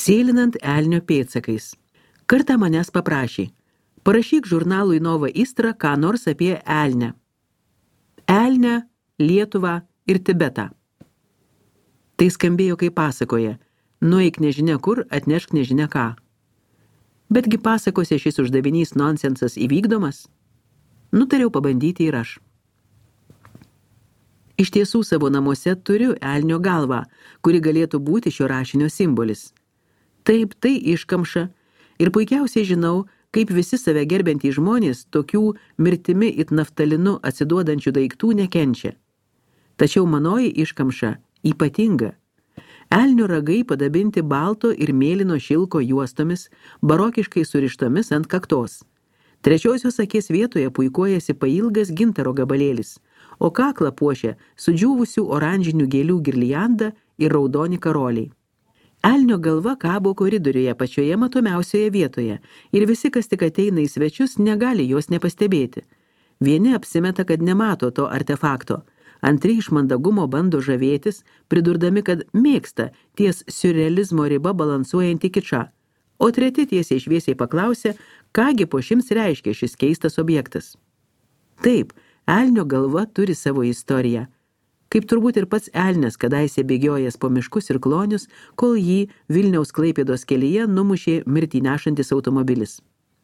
Sėlinant elnio pėdsakais. Kartą manęs paprašė, parašyk žurnalui Nova Istra ką nors apie elnę. Elnę, Lietuvą ir Tibetą. Tai skambėjo kaip pasakoje, nueik nežinia kur, atnešk nežinia ką. Betgi pasakose šis uždavinys nonsensas įvykdomas? Nutariau pabandyti ir aš. Iš tiesų savo namuose turiu elnio galvą, kuri galėtų būti šio rašinio simbolis. Taip, tai iškamša ir puikiausiai žinau, kaip visi save gerbiantys žmonės tokių mirtimi it naftalinu atsiduodančių daiktų nekenčia. Tačiau manoji iškamša ypatinga. Elnio ragai padabinti balto ir mėlyno šilko juostomis, barokiškai surištomis ant kaktos. Trečiosios akies vietoje puikuojasi pailgas gintaro gabalėlis, o kaklą puošia sudžiūvusių oranžinių gėlių girlianda ir raudoni karoliai. Elnio galva kabo koridoriuje pačioje matomiausioje vietoje ir visi, kas tik ateina į svečius, negali jos nepastebėti. Vieni apsimeta, kad nemato to artefakto, antri iš mandagumo bando žavėtis, pridurdami, kad mėgsta ties siurrealizmo riba balansuojantį kičą, o treti tiesiai šviesiai paklausė, kągi po šims reiškia šis keistas objektas. Taip, elnio galva turi savo istoriją. Kaip turbūt ir pats elnias kadaise bėgiojęs po miškus ir klonius, kol jį Vilniaus Klaipėdos kelyje numušė mirtį nešantis automobilis.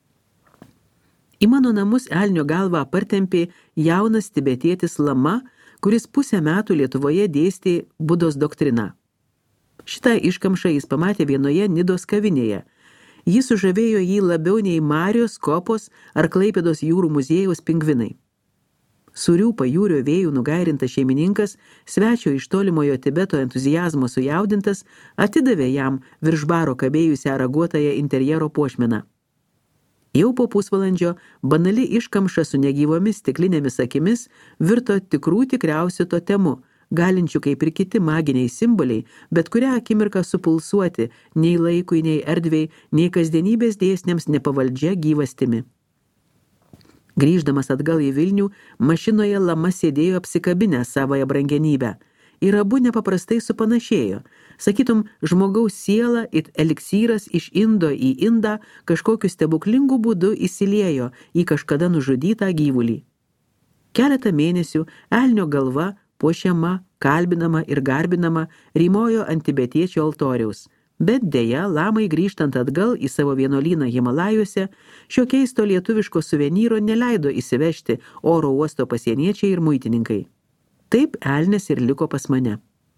Į mano namus elnio galvą partempė jaunas tibetietis lama, kuris pusę metų Lietuvoje dėstė Budos doktriną. Šitą iškamšą jis pamatė vienoje Nidos kavinėje. Jis sužavėjo jį labiau nei Marijos, Kopos ar Klaipėdos jūrų muziejaus pingvinai. Surių pajūrio vėjų nugairintas šeimininkas, svečio iš tolimojo Tibeto entuziazmo sujaudintas, atidavė jam virš baro kabėjusią raguotąją interjero puošmeną. Jau po pusvalandžio banali iškamša su negyvomis stiklinėmis akimis virto tikriausiu totemu, galinčių kaip ir kiti maginiai simboliai, bet kurią akimirką supulsuoti nei laikui, nei erdvei, nei kasdienybės dėsniams nepavaldžia gyvastimi. Grįždamas atgal į Vilnių, mašinoje lama sėdėjo apsikabinę savąją brangenybę ir abu nepaprastai supanašėjo. Sakytum, žmogaus siela it eliksyras iš indo į indą kažkokiu stebuklingu būdu įsiliejo į kažkada nužudytą gyvulį. Keletą mėnesių elnio galva, puošiama, kalbinama ir garbinama, rymojo ant tibetiečių altoriaus. Bet deja, lamai grįžtant atgal į savo vienuolyną Himalajuose, šio keisto lietuviško suvenyro neleido įsivežti oro uosto pasieniečiai ir muitininkai. Taip elnias ir liko pas mane.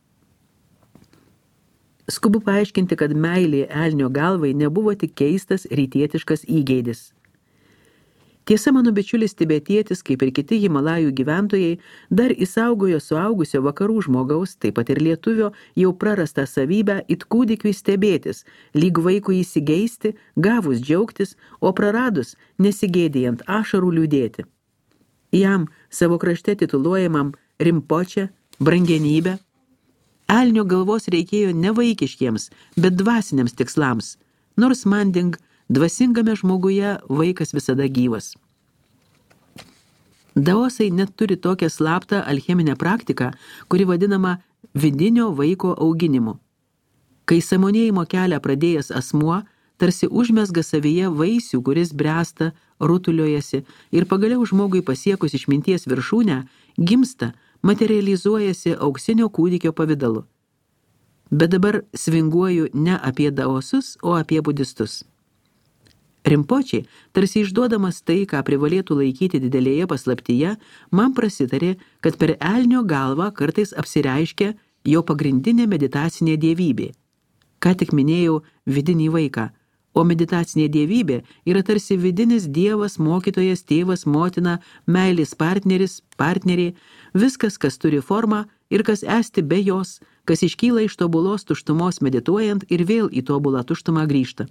Skubu paaiškinti, kad meilė elnio galvai nebuvo tik keistas rytietiškas įgeidis. Tiesa, mano bičiulis tibetietis, kaip ir kiti Himalajų gyventojai, dar įsaugojo suaugusio vakarų žmogaus, taip pat ir lietuvio, jau prarastą savybę it kūdikiui stebėtis, lyg vaikui įsigeisti, gavus džiaugtis, o praradus nesigėdijant ašarų liūdėti. Jam, savo krašte tituluojamam Rimpoče, brangenybę, elnio galvos reikėjo ne vaikiškiems, bet dvasiniams tikslams, nors manding, dvasingame žmoguje vaikas visada gyvas. Daosai net turi tokią slaptą alcheminę praktiką, kuri vadinama vidinio vaiko auginimu. Kai sąmonėjimo kelią pradėjęs asmuo, tarsi užmezga savyje vaisių, kuris bręsta, rutuliojasi ir pagaliau žmogui pasiekus išminties viršūnę, gimsta, materializuojasi auksinio kūdikio pavidalu. Bet dabar svinguoju ne apie daosus, o apie budistus. Rimpočiai, tarsi išduodamas tai, ką privalėtų laikyti didelėje paslaptyje, man prasitarė, kad per elnio galvą kartais apsireiškia jo pagrindinė meditacinė dievybė. Ką tik minėjau vidinį vaiką, o meditacinė dievybė yra tarsi vidinis dievas, mokytojas, tėvas, motina, meilės partneris, partneriai, viskas, kas turi formą ir kas esti be jos, kas iškyla iš tobulos tuštumos medituojant ir vėl į tobulą tuštumą grįžta.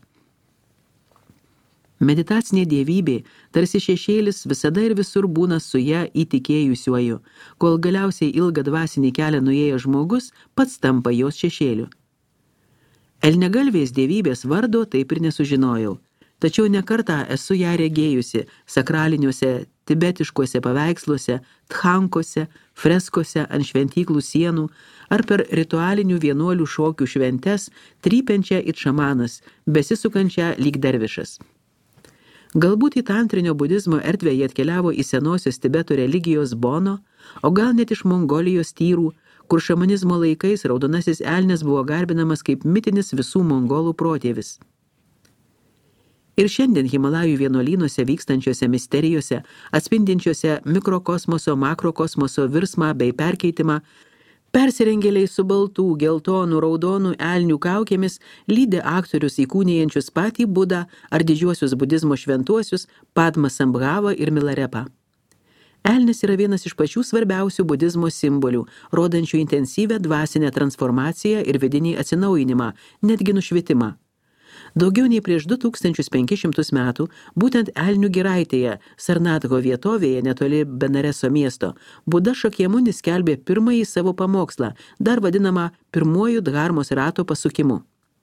Meditacinė dievybė, tarsi šešėlis, visada ir visur būna su ją įtikėjusiuoju, kol galiausiai ilgą dvasinį kelią nuėjęs žmogus pats tampa jos šešėliu. Elniagalvės dievybės vardo taip ir nesužinojau, tačiau ne kartą esu ją regėjusi sakraliniuose tibetiškuose paveiksluose, tchankose, freskose ant šventyklų sienų ar per ritualinių vienuolių šokių šventes trypiančią it šamanas, besisukančią lyg dervišas. Galbūt į tantrinio budizmo erdvę jie atkeliavo į senosios Tibeto religijos Bono, o gal net iš Mongolijos tyrų, kur šamanizmo laikais raudonasis elnias buvo garbinamas kaip mitinis visų mongolų protėvis. Ir šiandien Himalajų vienuolynuose vykstančiose misterijose, atspindinčiose mikrokosmoso, makrokosmoso virsmą bei perkeitimą, persirengėliai su baltų, geltonų, raudonų elnių kaukėmis lydi aktorius įkūnijančius patį Budą ar didžiuosius budizmo šventuosius Padma Sambhavą ir Milarepą. Elnis yra vienas iš pačių svarbiausių budizmo simbolių, rodančių intensyvę dvasinę transformaciją ir vidinį atsinaujinimą, netgi nušvitimą. Daugiau nei prieš 2500 metų, būtent Elnių giraitėje, Sarnatho vietovėje netoli Benareso miesto, Buda Šakjamunis skelbė pirmąjį savo pamokslą, dar vadinamą pirmuoju dharmos rato pasukimu.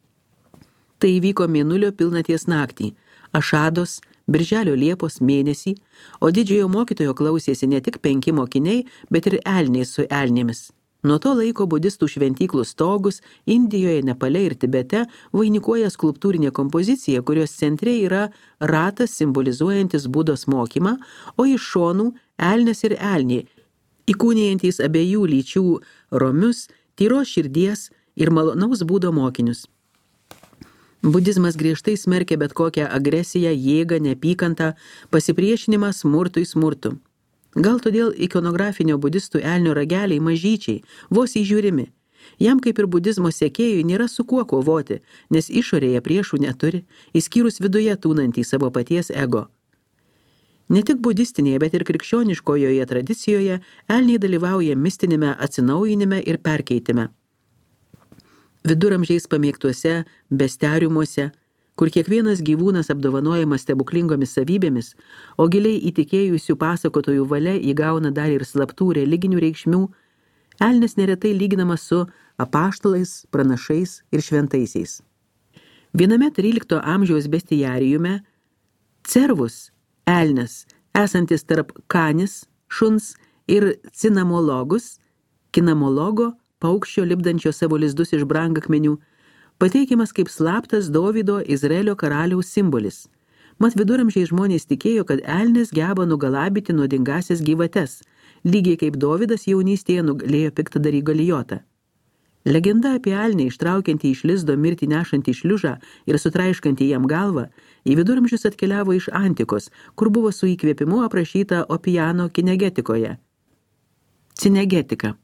Tai įvyko mėnulio pilnaties naktį, Ašados, Birželio Liepos mėnesį, o didžiojo mokytojo klausėsi ne tik 5 mokiniai, bet ir elniai su elnėmis. Nuo to laiko budistų šventyklų stogus Indijoje, Nepale ir Tibete vainikuoja skulptūrinė kompozicija, kurios centre yra ratas simbolizuojantis Budos mokymą, o iš šonų elnias ir elniai, įkūnijantys abiejų lyčių romius, tyros širdies ir malonaus būdo mokinius. Budizmas griežtai smerkia bet kokią agresiją, jėgą, neapykantą, pasipriešinimą smurtui smurtu. Gal todėl ikonografinio budistų elnio rageliai mažyčiai, vos įžiūrimi. Jam kaip ir budizmo sekėjui nėra su kuo kovoti, nes išorėje priešų neturi, išskyrus viduje tūnantį savo paties ego. Ne tik budistinėje, bet ir krikščioniškojoje tradicijoje elniai dalyvauja mistinėme atsinaujinime ir perkeitime. Viduramžiais pamėgtuose bestiariumuose, kur kiekvienas gyvūnas apdovanojamas stebuklingomis savybėmis, o giliai įtikėjusių pasakotojų valia įgauna dar ir slaptų religinių reikšmių, elnias neretai lyginamas su apaštalais, pranašais ir šventaisiais. Viename 13 amžiaus bestiariume cervus, elnias, esantis tarp canis, šuns ir cinamologus, kinamologo, paukščio lipdančio savo lizdus iš brangakmenių, pateikiamas kaip slaptas Dovydo Izraelio karaliaus simbolis. Mat viduramžiai žmonės tikėjo, kad elnis geba nugalabyti nuodingasias gyvates, lygiai kaip Dovydas jaunystėje nugalėjo piktadarį Galijotą. Legenda apie elnį ištraukiantį iš lizdo mirtį nešantį šliužą ir sutraiškantį jam galvą į viduramžius atkeliavo iš antikos, kur buvo su įkvėpimu aprašyta Opiano kinegetikoje. Cinegetika.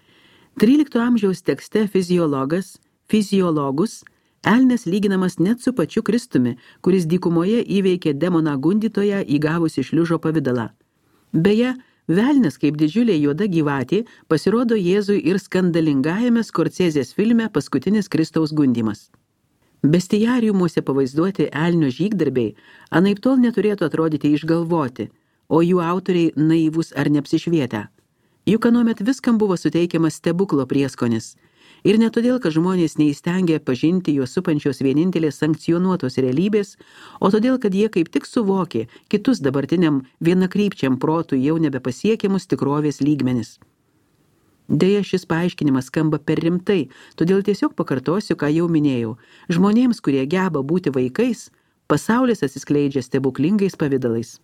13 amžiaus tekste fiziologus, elnias lyginamas net su pačiu Kristumi, kuris dykumoje įveikė demoną gundytoją įgavusi šliužo pavidalą. Beje, velnias kaip didžiulė juoda gyvatė pasirodo Jėzui ir skandalingajame Skorcezės filme Paskutinis Kristaus gundymas. Bestiariumuose pavaizduoti elnio žygdarbiai anaiptol neturėtų atrodyti išgalvoti, o jų autoriai naivūs ar neapsišvietę. Juk anuomet viskam buvo suteikiamas stebuklo prieskonis. Ir ne todėl, kad žmonės neįstengė pažinti juos supančios vienintelės sankcionuotos realybės, o todėl, kad jie kaip tik suvokė kitus dabartiniam vienakrypčiam protui jau nebepasiekiamus tikrovės lygmenis. Deja, šis paaiškinimas skamba per rimtai, todėl tiesiog pakartosiu, ką jau minėjau. Žmonėms, kurie geba būti vaikais, pasaulis atsiskleidžia stebuklingais pavidalais.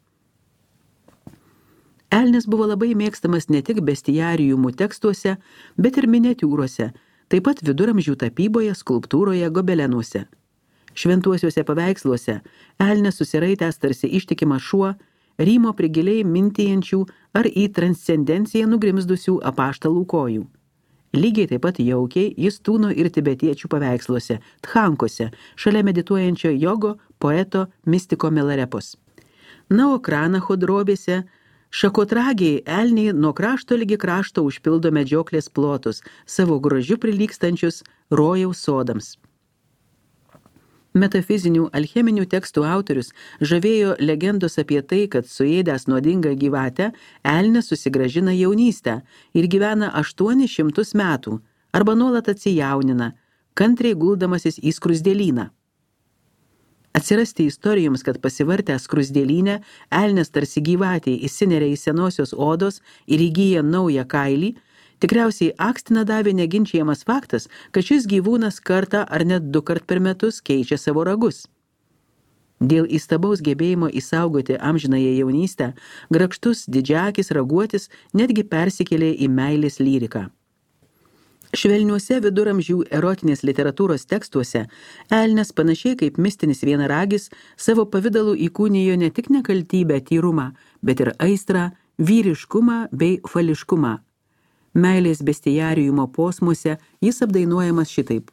Elnis buvo labai mėgstamas ne tik bestiariumų tekstuose, bet ir miniatiūrose, taip pat viduramžių tapyboje, skulptūroje, gobelenuose. Šventuosiuose paveiksluose elnias susiraitęs tarsi ištikimas šuo, rymo prigiliai mintijančių ar į transcendenciją nugrimzdusių apaštalų kojų. Lygiai taip pat jaukiai jis tūno ir tibetiečių paveiksluose, tchankose, šalia medituojančio jogo, poeto, mistiko Milarepos. Na, o Kranacho drobėse šakotragiai elniai nuo krašto ligi krašto užpildo medžioklės plotus, savo grožiu prilygstančius rojaus sodams. Metafizinių alcheminių tekstų autorius žavėjo legendos apie tai, kad suėdęs nuodingą gyvatę, elnias susigrąžina jaunystę ir gyvena 800 metų, arba nuolat atsijaunina, kantriai guldamasis į skruzdėlyną. Atsirasti istorijoms, kad pasivartę skruzdėlynę, elnias tarsi gyvatė įsineria į senosios odos ir įgyja naują kailį, tikriausiai akstina davė neginčiamas faktas, kad šis gyvūnas kartą ar net 2 kart per metus keičia savo ragus. Dėl įstabaus gebėjimo įsaugoti amžinąją jaunystę, grakštus didžiakis raguotis netgi persikėlė į meilės lyriką. Švelniuose viduramžių erotinės literatūros tekstuose elnias panašiai kaip mistinis vienaragis savo pavidalu įkūnijo ne tik nekaltybę, tyrumą, bet ir aistrą, vyriškumą bei fališkumą. Meilės bestiariumo posmuose jis apdainuojamas šitaip.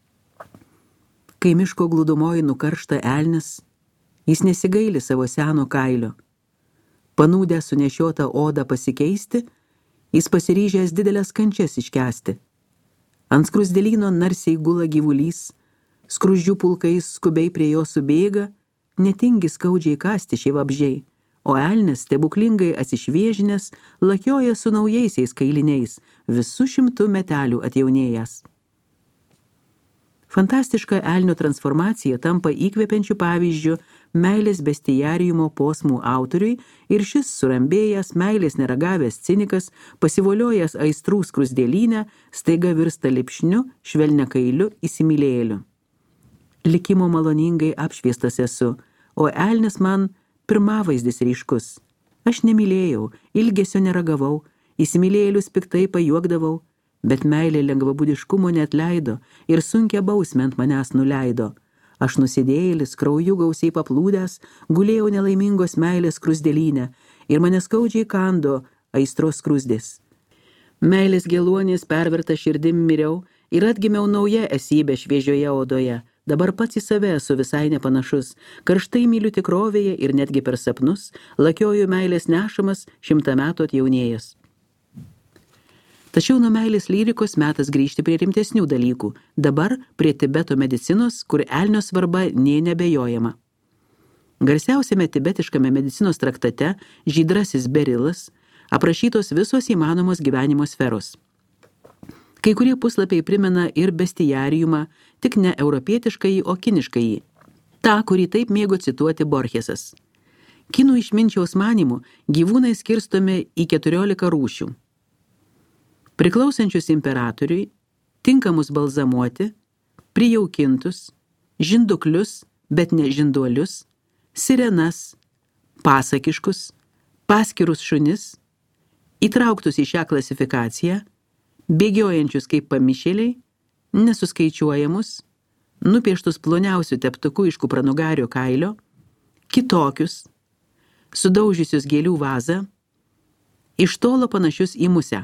Kai miško glūdumoji nukaršta elnias, jis nesigaili savo seno kailio. Panūdę sunešiotą odą pasikeisti, jis pasiryžęs didelės kančias iškęsti. Ant skruzdėlyno narsiai gula gyvulys, skruzdžių pulkais skubiai prie jo subėga, netingi skaudžiai kasti šie vabžiai, o elnias stebuklingai atsišviežinęs lakioja su naujaisiais kailiniais, visų 100 metelių atjaunėjęs. Fantastiška elnio transformacija tampa įkvepiančių pavyzdžių meilės bestiariumo posmų autoriui ir šis surambėjęs, meilės neragavęs cinikas, pasivoliojęs aistrų skruzdėlynę, staiga virsta lipšniu, švelniakailiu įsimylėjėliu. Likimo maloningai apšviestas esu, o elnias man pirmavaizdis ryškus. Aš nemylėjau, ilgesio neragavau, įsimylėjėlius piktai pajuokdavau, bet meilė lengvabūdiškumo neatleido ir sunkia bausmę ant manęs nuleido. Aš nusidėjėlis, krauju gausiai paplūdęs, gulėjau nelaimingos meilės skruzdėlyne ir mane skaudžiai kando aistros skruzdės. Meilės geluonis perverta širdim miriau ir atgimiau nauja esybė šviežioje odoje. Dabar pats į save esu visai nepanašus, karštai myliu tikrovėje ir netgi per sapnus, lakioju meilės nešamas 100 metų atjaunėjęs. Tačiau nuo meilės lyrikos metas grįžti prie rimtesnių dalykų, dabar prie Tibeto medicinos, kur elnio svarba nė nebejojama. Garsiausiame tibetiškame medicinos traktate Žydrasis Berilas aprašytos visos įmanomos gyvenimo sferos. Kai kurie puslapiai primena ir bestiariumą, tik ne europietiškąjį, o kiniškąjį. Ta, kurį taip mėgo cituoti Borchesas. Kinų išminčiaus manymų gyvūnai skirstomi į 14 rūšių. Priklausančius imperatoriui, tinkamus balzamuoti, prijaukintus, žinduklius, bet ne žinduolius, sirenas, pasakiškus, paskirus šunis, įtrauktus į šią klasifikaciją, bėgiojančius kaip pamišėliai, nesuskaičiuojamus, nupieštus ploniausių teptukų iš kupranugario kailio, kitokius, sudaužiusius gėlių vazą, iš tolo panašius į musę.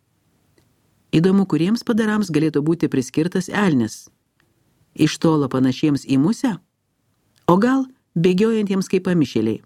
Įdomu, kuriems padarams galėtų būti priskirtas elnias. Iš tolo panašiems į musę, o gal bėgiojantiems kaip pamišėliai.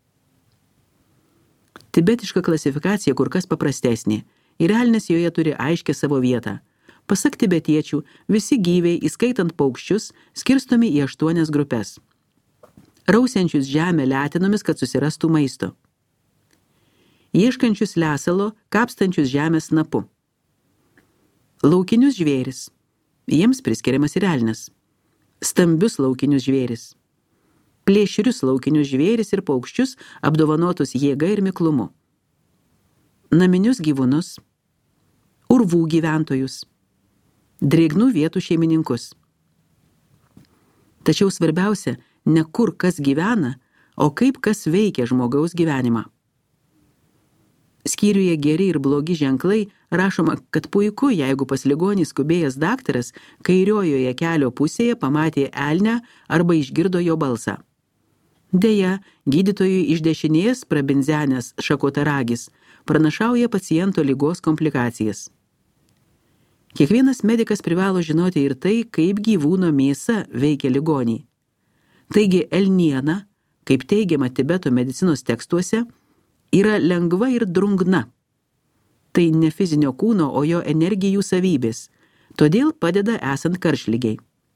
Tibetiška klasifikacija kur kas paprastesnė ir elnias joje turi aiškę savo vietą. Pasak tibetiečių, visi gyviai, įskaitant paukščius, skirstomi į 8 grupes. Rausiančius žemę letinomis, kad susirastų maisto. Ieškančius lesalo, kapstančius žemės snapu. Laukinius žvėris. Jiems priskiriamas ir elnias. Stambius laukinius žvėris. Plėšrius laukinius žvėris ir paukščius apdovanotus jėga ir miklumu. Naminius gyvūnus. Urvų gyventojus. Drėgnų vietų šeimininkus. Tačiau svarbiausia, ne kur kas gyvena, o kaip kas veikia žmogaus gyvenimą. Skyriuje geri ir blogi ženklai rašoma, kad puiku, jeigu pas ligonį skubėjęs daktaras kairiojoje kelio pusėje pamatė elnę arba išgirdo jo balsą. Deja, gydytojui iš dešinės prabinzenęs šakotaragis pranašauja paciento ligos komplikacijas. Kiekvienas medikas privalo žinoti ir tai, kaip gyvūno mėsa veikia ligonį. Taigi elniena, kaip teigiama Tibeto medicinos tekstuose, yra lengva ir drungna. Tai ne fizinio kūno, o jo energijų savybės, todėl padeda esant karštligei.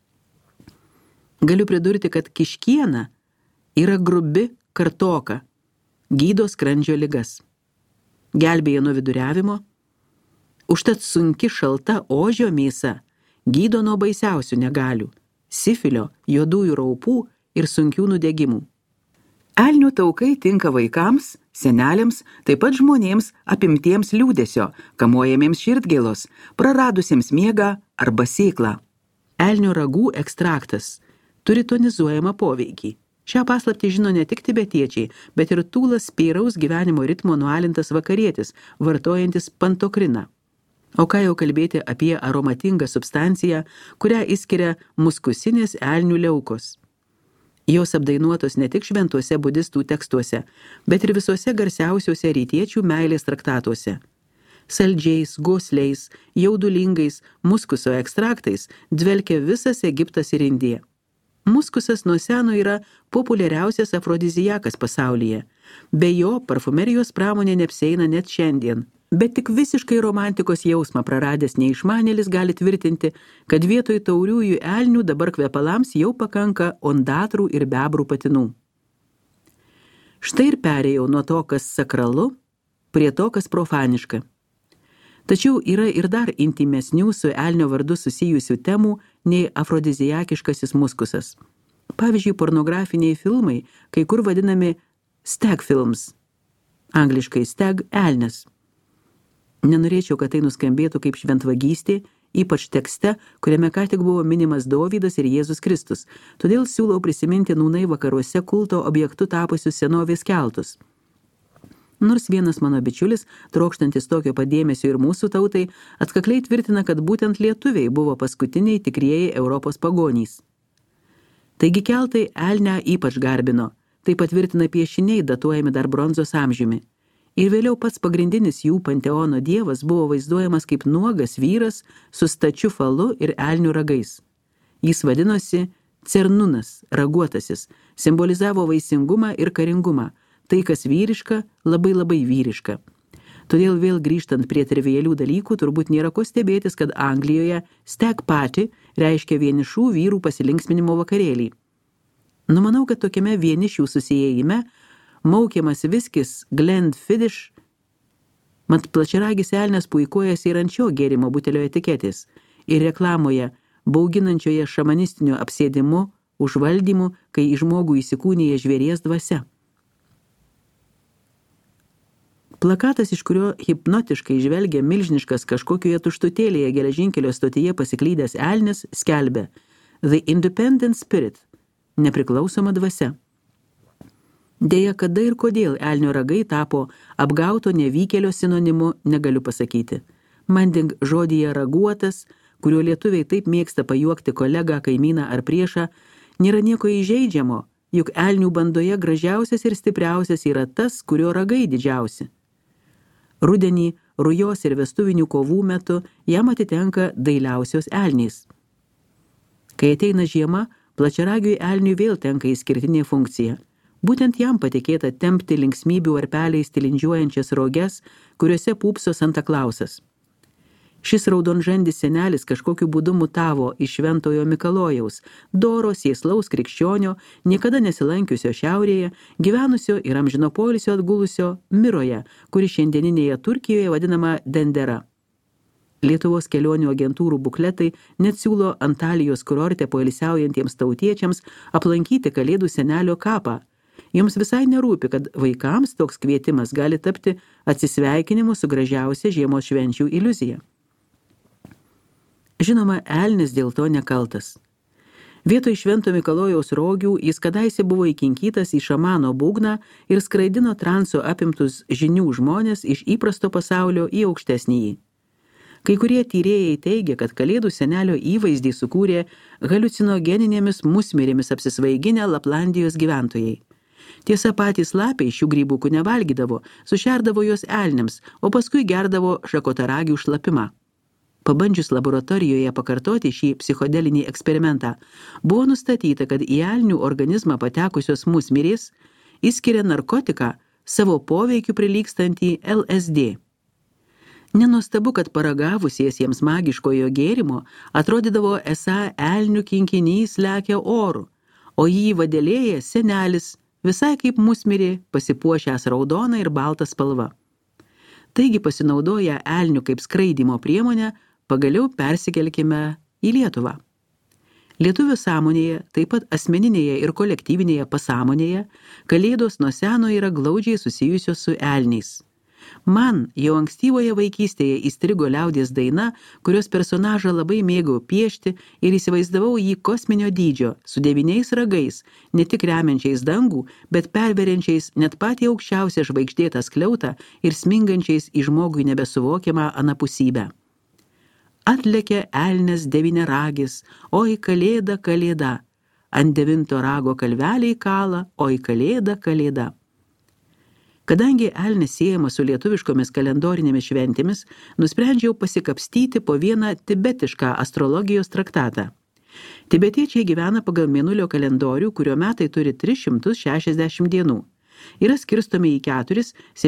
Galiu pridurti, kad kiškiena yra grubi kartoka, gydo skrandžio ligas. Gelbėja nuo viduriavimo, užtat sunki šalta ožio mėsa gydo nuo baisiausių negalių, sifilio, juodųjų raupų ir sunkių nudegimų. Elnių taukai tinka vaikams, seneliams, taip pat žmonėms apimtiems liūdesio, kamuojamiems širdgėlos, praradusiems miegą arba sėklą. Elnio ragų ekstraktas turi tonizuojamą poveikį. Šią paslaptį žino ne tik tibetiečiai, bet ir tūlas spėraus gyvenimo ritmo nualintas vakarietis, vartojantis pantokriną. O ką jau kalbėti apie aromatingą substanciją, kurią išskiria muskusinės elnių leukos. Jos apdainuotos ne tik šventuose budistų tekstuose, bet ir visuose garsiausiuose rytiečių meilės traktatuose. Saldžiais, gosliais, jaudulingais muskuso ekstraktais dvelkia visas Egiptas ir Indija. Muskusas nuo seno yra populiariausias afrodiziakas pasaulyje. Be jo parfumerijos pramonė neapsieina net šiandien. Bet tik visiškai romantikos jausmą praradęs neišmanėlis gali tvirtinti, kad vietoj tauriųjų elnių dabar kvepalams jau pakanka ondatrų ir bebrų patinų. Štai ir perėjau nuo to, kas sakralu, prie to, kas profaniška. Tačiau yra ir dar intimesnių su elnio vardu susijusių temų nei afrodiziakiškasis muskusas. Pavyzdžiui, pornografiniai filmai, kai kur vadinami stag films, angliškai stag elnes. Nenorėčiau, kad tai nuskambėtų kaip šventvagystė, ypač tekste, kuriame ką tik buvo minimas Dovydas ir Jėzus Kristus, todėl siūlau prisiminti nūnai vakaruose kulto objektu tapusius senovės keltus. Nors vienas mano bičiulis, trokštantis tokio padėmesio ir mūsų tautai, atkakliai tvirtina, kad būtent lietuviai buvo paskutiniai tikrieji Europos pagonys. Taigi keltai elnę ypač garbino, tai patvirtina piešiniai datuojami dar bronzos amžiumi. Ir vėliau pats pagrindinis jų panteono dievas buvo vaizduojamas kaip nuogas vyras su stačiu falu ir elnių ragais. Jis vadinosi Cernunas, raguotasis, simbolizavo vaisingumą ir karingumą, tai kas vyriška, labai labai vyriška. Todėl vėl grįžtant prie trivialių dalykų, turbūt nėra ko stebėtis, kad Anglijoje stag party reiškia vienišų vyrų pasilinksminimo vakarėlį. Numanau, kad tokiame vienišių susiėjime maukiamas viskis Glenfiddich, mat plačiaragis elnias puikuojasi ir ant šio gėrimo butelio etiketės ir reklamoje bauginančioje šamanistinio apsėdimu, užvaldymu, kai į žmogų įsikūnija žvėries dvasia. Plakatas, iš kurio hipnotiškai žvelgia milžiniškas kažkokioje tuštutėlėje geležinkelio stotyje pasiklydęs elnis, skelbia The Independent Spirit, nepriklausoma dvasia. Deja, kada ir kodėl elnio ragai tapo apgauto nevykėlio sinonimu, negaliu pasakyti. Manding žodyje raguotas, kuriuo lietuviai taip mėgsta pajuokti kolegą, kaimyną ar priešą, nėra nieko įžeidžiamo, juk elnių bandoje gražiausias ir stipriausias yra tas, kurio ragai didžiausi. Rudenį, rujos ir vestuvinių kovų metu jam atitenka dailiausios elnys. Kai ateina žiema, plačiaragiui elniui vėl tenka išskirtinė funkcija. Būtent jam patikėta tempti linksmybių varpeliais tilindžiuojančias roges, kuriuose pūpso Santa Klausas. Šis raudonžandis senelis kažkokiu būdu mutavo iš Šventojo Mikalojaus, doro sėslaus krikščionio, niekada nesilankiusio šiaurėje, gyvenusio ir amžino poilsio atgulusio Miroje, kuri šiandieninėje Turkijoje vadinama Dendera. Lietuvos kelionių agentūrų bukletai net siūlo Antalijos kurorte poilsiaujantiems tautiečiams aplankyti Kalėdų senelio kapą. Jums visai nerūpi, kad vaikams toks kvietimas gali tapti atsisveikinimu su gražiausia žiemos švenčių iliuzija. Žinoma, elnis dėl to nekaltas. Vietoj Švento Mikalojaus rogių jis kadaise buvo įkinkytas į šamano būgną ir skraidino transo apimtus žinių žmonės iš įprasto pasaulio į aukštesnįjį. Kai kurie tyrėjai teigia, kad Kalėdų senelio įvaizdį sukūrė haliucinogeninėmis musmirėmis apsisvaiginę Laplandijos gyventojai. Tiesa, patys lapiai šių grybukų nevalgydavo, sušerdavo juos elniams, o paskui gerdavo šakotaragių šlapimą. Pabandžius laboratorijoje pakartoti šį psichodelinį eksperimentą, buvo nustatyta, kad į elnių organizmą patekusios musmirės išskiria narkotiką savo poveikiu prilygstantį LSD. Nenuostabu, kad paragavusiesiems magiškojo gėrimo atrodydavo esą elnių kinkinys lekia oru, o jį vadelėja senelis, visai kaip musmirė, pasipuošęs raudoną ir baltą spalvą. Taigi pasinaudoję elnių kaip skraidymo priemonę, pagaliau persikelkime į Lietuvą. Lietuvių sąmonėje, taip pat asmeninėje ir kolektyvinėje pasąmonėje, kalėdos nuo seno yra glaudžiai susijusios su elniais. Man jau ankstyvoje vaikystėje įstrigo liaudies daina, kurios personažą labai mėgau piešti ir įsivaizdavau jį kosminio dydžio, su 9 ragais, ne tik remiančiais dangų, bet perveriančiais net patį aukščiausią žvaigždėtą skliautą ir smingančiais į žmogui nebesuvokiamą anapusybę. Atlėkė elnias 9-ragis, oi kalėda, kalėda, ant 9 rago kalveliai kala, oi kalėda, kalėda. Kadangi elnis siejamas su lietuviškomis kalendorinėmis šventėmis, nusprendžiau pasikapstyti po vieną tibetišką astrologijos traktatą. Tibetiečiai gyvena pagal mėnulio kalendorių, kurio metai turi 360 dienų. Yra skirstomi į 4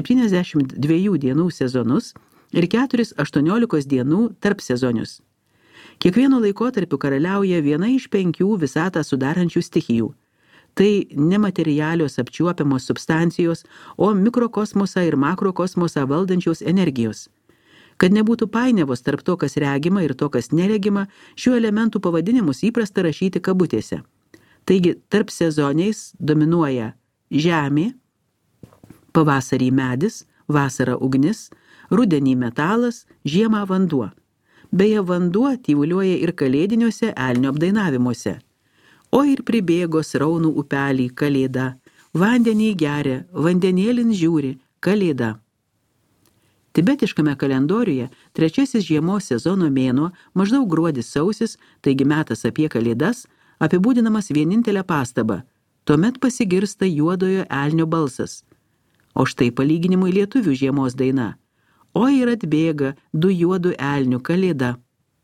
72 dienų sezonus ir 4 18 dienų tarpsezonius. Kiekvieno laikotarpiu karaliauja viena iš 5 visatą sudarančių stichijų. Tai nematerialios apčiuopiamos substancijos, o mikrokosmosą ir makrokosmosą valdančios energijos. Kad nebūtų painiavos tarp to, kas regima ir to, kas neregima, šių elementų pavadinimus įprasta rašyti kabutėse. Taigi, tarp sezoniais dominuoja žemė, pavasarį medis, vasara ugnis, rudenį metalas, žiemą vanduo. Beje, vanduo tyvuliuoja ir kalėdiniuose elnio apdainavimuose. O ir pribėgo sraunų upelį kalėda, vandenį geria, vandenėlin žiūri, kalėda. Tibetiškame kalendoriuje 3 žiemos sezono mėnuo, maždaug gruodis sausis, taigi metas apie kalėdas, apibūdinamas vienintelę pastabą. Tuomet pasigirsta juodojo elnio balsas. O štai palyginimui lietuvių žiemos daina. O ir atbėga 2 juodų elnių kalėda.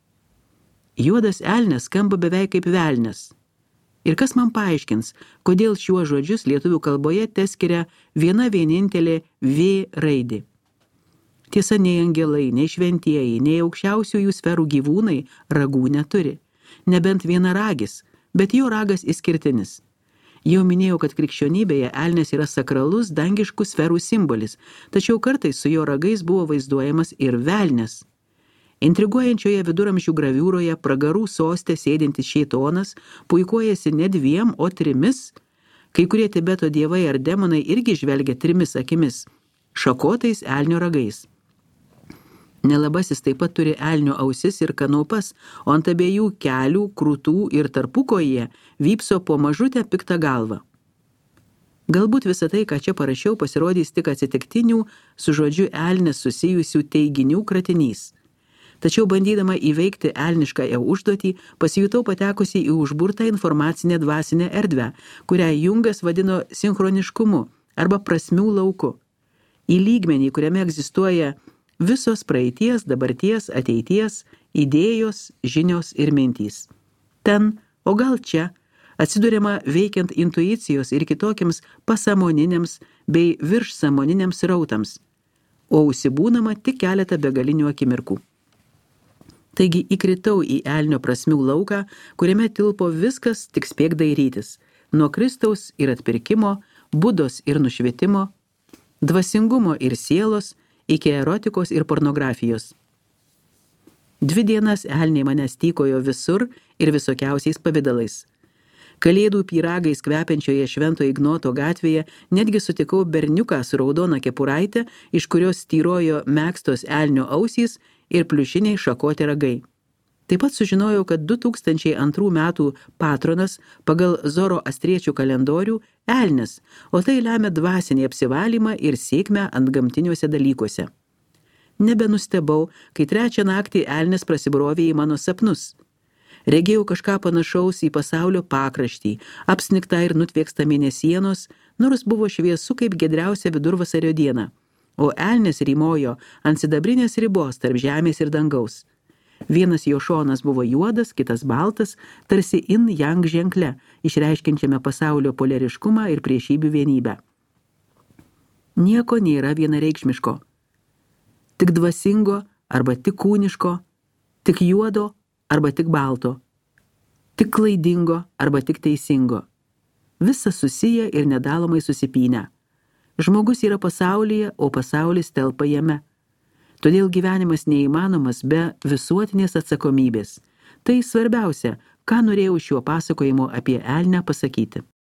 Juodas elnias skamba beveik kaip velnias. Ir kas man paaiškins, kodėl šiuos žodžius lietuvių kalboje teskiria viena vienintelė V raidė. Tiesa, nei angelai, nei šventieji, nei aukščiausiųjų sferų gyvūnai ragų neturi. Nebent vienaragis, bet jo ragas išskirtinis. Jau minėjau, kad krikščionybėje elnias yra sakralus dangiškų sferų simbolis, tačiau kartais su jo ragais buvo vaizduojamas ir velnias. Intriguojančioje viduramžių graviūroje pragarų soste sėdintis šėtonas puikuojasi ne 2, o 3. Kai kurie Tibeto dievai ar demonai irgi žvelgia 3 akimis, šakotais elnio ragais. Nelabasis taip pat turi elnio ausis ir kanopas, o ant abiejų kelių, krūtų ir tarpukoje vypso po mažutę piktą galvą. Galbūt visą tai, ką čia parašiau, pasirodys tik atsitiktinių su žodžiu elnis susijusių teiginių kratinys. Tačiau bandydama įveikti elniškąją užduotį, pasijutau patekusi į užburtą informacinę dvasinę erdvę, kurią Jungas vadino sinchroniškumu arba prasmių lauku. Į lygmenį, kuriame egzistuoja visos praeities, dabarties, ateities, idėjos, žinios ir mintys. Ten, o gal čia, atsiduriama veikiant intuicijos ir kitokiams pasąmoniniams bei viršsąmoniniams rautams, o užsibūnama tik keletą begalinių akimirkų. Taigi įkritau į elnio prasmių lauką, kuriame tilpo viskas tik spėk dairytis, nuo Kristaus ir atpirkimo, Budos ir nušvietimo, dvasingumo ir sielos, iki erotikos ir pornografijos. 2 dienas elniai manęs tykojo visur ir visokiausiais pavidalais. Kalėdų pyragais kvepiančioje Švento Ignoto gatvėje netgi sutikau berniuką su raudona kepuraitė, iš kurios styrojo megztos elnio ausys ir pliušiniai šakoti ragai. Taip pat sužinojau, kad 2002 metų patronas pagal zoroastriečių kalendorių elnias, o tai lemia dvasinį apsivalymą ir sėkmę antgamtiniuose dalykuose. Nebenustebau, kai 3 naktį elnias prasibrovė į mano sapnus. Regėjau kažką panašaus į pasaulio pakraštį, apsnigtą ir nutvėkstą mėnesienos, nors buvo šviesu kaip giedriausia vidurvasario diena, o elnias rymojo ant sidabrinės ribos tarp žemės ir dangaus. Vienas jo šonas buvo juodas, kitas baltas, tarsi yin-yang ženkle, išreiškiančiame pasaulio polariškumą ir priešybių vienybę. Nieko nėra vienareikšmiško. Tik dvasingo arba tik kūniško, tik juodo arba tik balto, tik klaidingo arba tik teisingo. Visa susiję ir nedalomai susipynę. Žmogus yra pasaulyje, o pasaulis telpa jame. Todėl gyvenimas neįmanomas be visuotinės atsakomybės. Tai svarbiausia, ką norėjau šiuo pasakojimu apie elnią pasakyti.